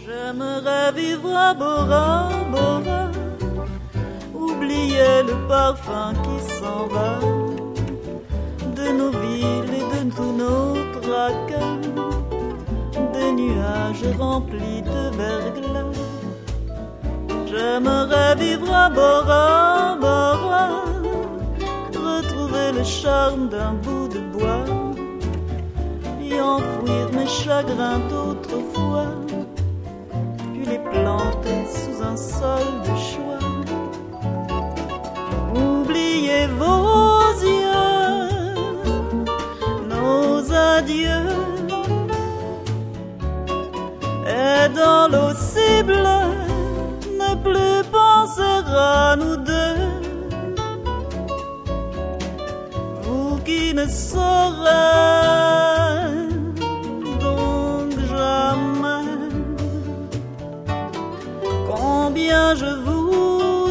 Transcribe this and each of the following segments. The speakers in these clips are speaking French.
J'aimerais vivre à Bora Bora, oublier le parfum qui s'en va de nos villes et de tous nos tracas, des nuages remplis de verglas. J'aimerais vivre à Bora Bora, retrouver le charme d'un bout de bois, y enfouir mes chagrins d'autrefois, puis les planter sous un sol de choix. Oubliez vos yeux, nos adieux, et dans l'eau si bleue, ne plus penser à nous deux. Vous qui ne saurez donc jamais combien je vous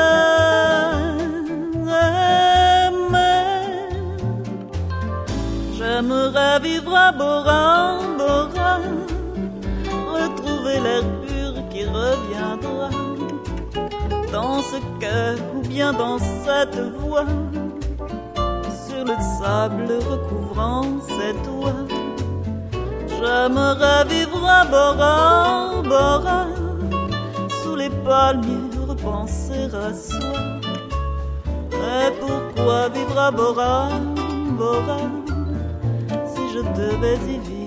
aimais. J'aimerais vivre à Bora Bora, retrouver l'air pur qui reviendra dans ce cœur ou bien dans cette voix, sur le sable recouvrant ses doigts. J'aimerais vivre à Bora Bora, sous les palmiers repenser à soi. Mais pourquoi vivre à Bora Bora si je devais y vivre?